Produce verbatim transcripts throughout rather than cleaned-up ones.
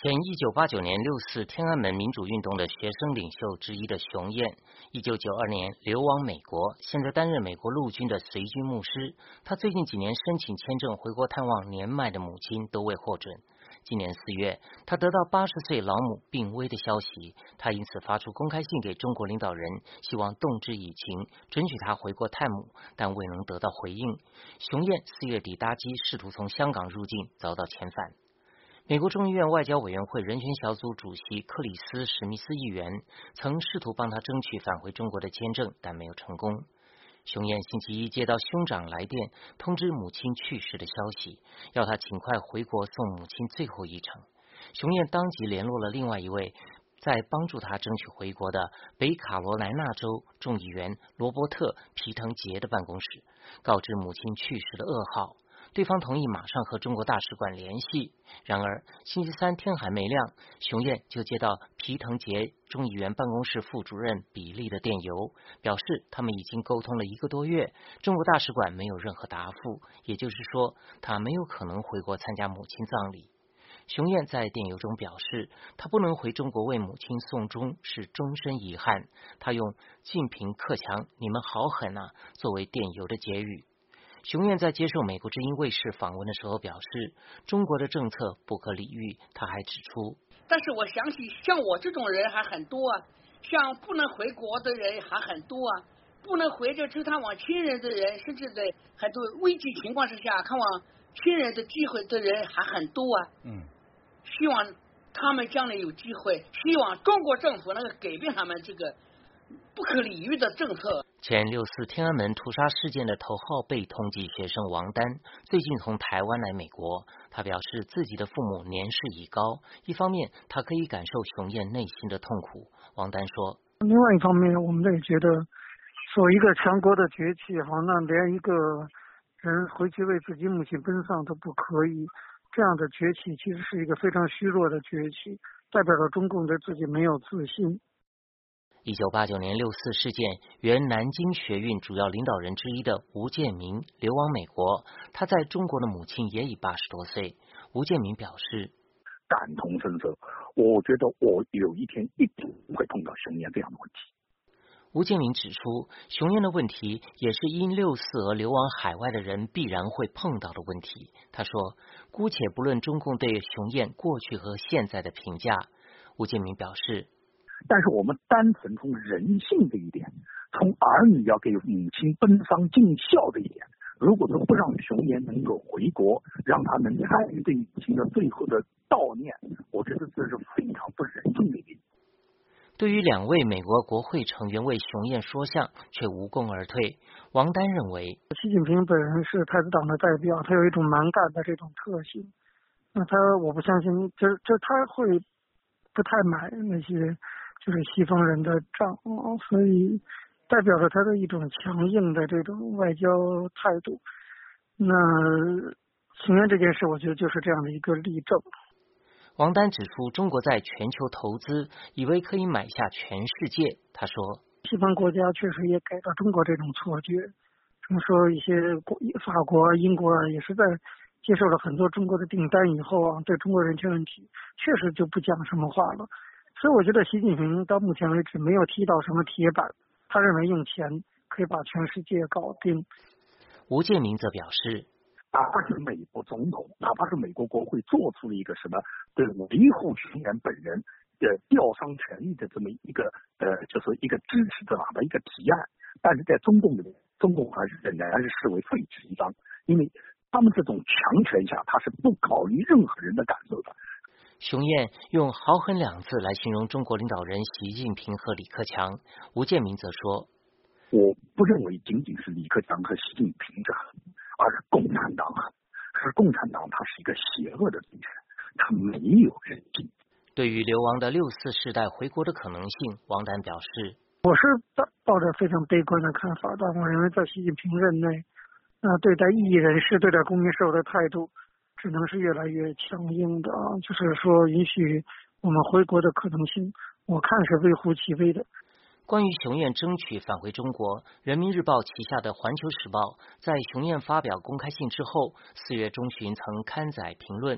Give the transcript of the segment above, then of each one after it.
前一九八九年六四天安门民主运动的学生领袖之一的熊燕，一九九二年流亡美国，现在担任美国陆军的随军牧师。他最近几年申请签证回国探望年迈的母亲都未获准。今年四月，他得到八十岁老母病危的消息，他因此发出公开信给中国领导人，希望动之以情，准许他回国探母，但未能得到回应。熊燕四月底搭机试图从香港入境，遭到遣返。美国众议院外交委员会人权小组主席克里斯·史密斯议员曾试图帮他争取返回中国的签证，但没有成功。熊燕星期一接到兄长来电，通知母亲去世的消息，要他尽快回国送母亲最后一程。熊燕当即联络了另外一位在帮助他争取回国的北卡罗来纳州众议员罗伯特·皮滕杰的办公室，告知母亲去世的噩耗。对方同意马上和中国大使馆联系。然而星期三天还没亮，熊燕就接到皮滕杰众议员办公室副主任比利的电邮，表示他们已经沟通了一个多月，中国大使馆没有任何答复，也就是说他没有可能回国参加母亲葬礼。熊燕在电邮中表示，他不能回中国为母亲送终是终身遗憾。他用近平克强你们好狠啊作为电邮的结语。熊燕在接受美国之音卫视访问的时候表示，中国的政策不可理喻。他还指出， 但是我相信像我这种人还很多啊，像不能回国的人还很多啊，不能回着去探望亲人的人，甚至在很多危急情况之下看望亲人的机会的人还很多啊。嗯，希望他们将来有机会，希望中国政府能够改变他们这个不可理喻的政策。 前六四天安门屠杀事件的头号被通缉学生王丹最近从台湾来美国，他表示自己的父母年事已高，一方面他可以感受熊燕内心的痛苦。王丹说， 另外一方面我们也觉得作为一个强国的崛起，好像连一个人回去为自己母亲奔丧都不可以，这样的崛起其实是一个非常虚弱的崛起，代表了中共对自己没有自信。 一九八九年六四事件，原南京学运主要领导人之一的吴建民流亡美国，他在中国的母亲也已八十多岁。吴建民表示， 感同身受，我觉得我有一天一定会碰到熊燕这样的问题。 吴建民指出，熊燕的问题也是因六四而流亡海外的人必然会碰到的问题。他说，姑且不论中共对熊燕过去和现在的评价，吴建民表示， 但是我们单纯从人性这一点，从儿女要给母亲奔丧尽孝这一点，如果说不让熊燕能够回国，让他能参与对母亲的最后的悼念，我觉得这是非常不人性的一点。 对于两位美国国会成员为熊燕说相却无功而退，王丹认为， 习近平本人是太子党的代表，他有一种蛮干的这种特性，那他我不相信这这他会不太买那些就是西方人的账，所以代表着他的一种强硬的这种外交态度。那熊燕这件事我觉得就是这样的一个例证。 王丹指出，中国在全球投资以为可以买下全世界。他说， 西方国家确实也给了中国这种错觉，比如说一些国法国英国也是在接受了很多中国的订单以后啊，对中国人权问题确实就不讲什么话了。所以我觉得习近平到目前为止没有踢到什么铁板，他认为用钱可以把全世界搞定。 吴建民则表示， 哪怕是美国总统，哪怕是美国国会做出了一个什么对维护熊燕本人的吊丧权利的这么一个呃，就是一个支持的哪的一个提案，但是在中共里面，中共还是仍然是视为废纸一张，因为他们这种强权下，他是不考虑任何人的感受的。 熊燕用豪狠两字来形容中国领导人习近平和李克强。吴建民则说， 我不认为仅仅是李克强和习近平这狠，而是共产党狠，是共产党它是一个邪恶的政权，它没有人性。 对于流亡的六四世代回国的可能性，王丹表示， 我是抱着非常悲观的看法的。我认为在习近平任内，呃，对待异议人士、对待公民社会的态度只能是越来越强硬的，就是说允许我们回国的可能性，我看是微乎其微的。 关于熊燕争取返回中国，人民日报旗下的环球时报在熊燕发表公开信之后，四月中旬曾刊载评论。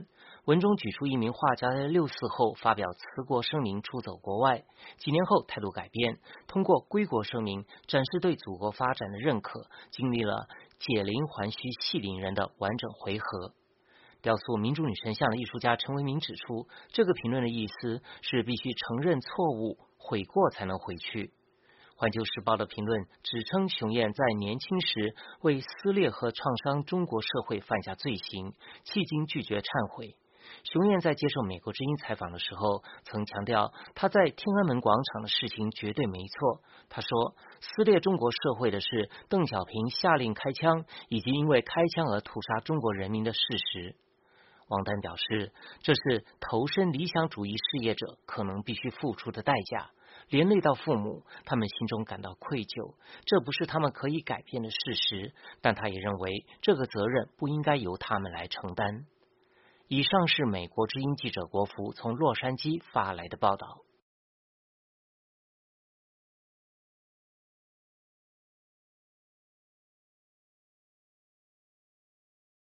文中举出一名画家在六四后发表辞国声明出走国外，几年后态度改变，通过归国声明展示对祖国发展的认可，经历了解铃还须系铃人的完整回合。雕塑民主女神像的艺术家陈为民指出，这个评论的意思是必须承认错误，悔过才能回去。环球时报的评论指称熊燕在年轻时为撕裂和创伤中国社会犯下罪行，迄今拒绝忏悔。熊燕在接受美国之音采访的时候曾强调，他在天安门广场的事情绝对没错。他说，撕裂中国社会的是邓小平下令开枪，以及因为开枪而屠杀中国人民的事实。王丹表示，这是投身理想主义事业者可能必须付出的代价，连累到父母，他们心中感到愧疚，这不是他们可以改变的事实，但他也认为这个责任不应该由他们来承担。以上是美国之音记者国福从洛杉矶发来的报道。